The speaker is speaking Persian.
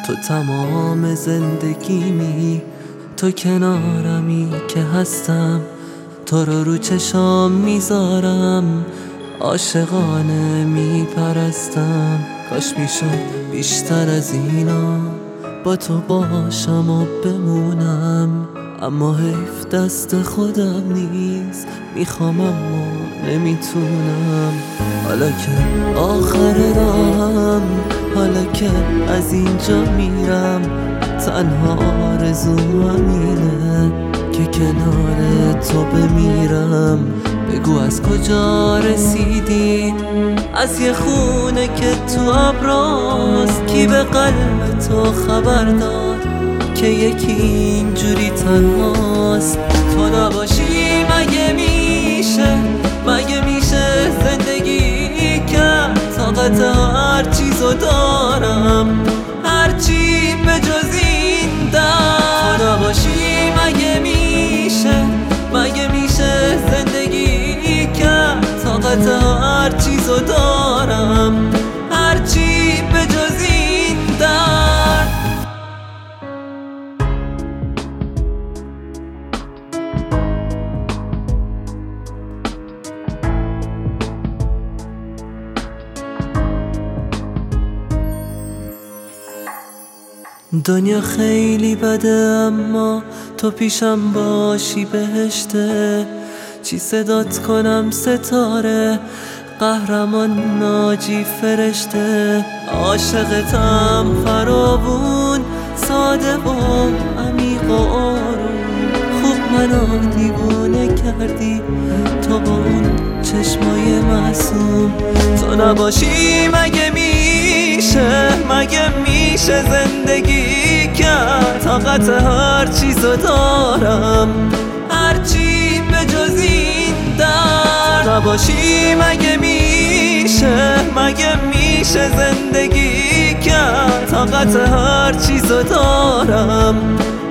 تو تمام زندگیمی، تو کنارمی که هستم، تو رو چشام میذارم، عاشقانه میپرستم. کاش میشد بیشتر از اینا با تو باشم و بمونم، اما حیف دست خودم نیست، میخوام اما نمیتونم. حالا که آخر راهم، حالا که از اینجا میرم، تنها آرزوم اینه که کنار تو بمیرم. بگو از کجا رسیدی؟ از یه خونه که تو ابراست، کی به قلب تو خبر داد که یکی اینجوری تنهاست؟ تو نباشی مگه میشه زندگی کرد؟ طاقت هر چیزو دارم، هرچی به جز این درد. تو نباشی مگه میشه زندگی کرد؟ طاقت هر چیزو دارم، هرچی به جز این درد. دنیا خیلی بده اما تو پیشم باشی بهشته. چی صدات کنم ستاره، قهرمان ناجی فرشته. عاشقتم فراوون، ساده و عمیق و آروم. خوب منو دیوونه کردی تو با اون چشمای معصوم. تو نباشی مگه میشه زندگی کرد؟ طاقت هر چیزو دارم، هرچی به جز این درد. نباشی مگه میشه زندگی کرد؟ طاقت هر چیزو دارم،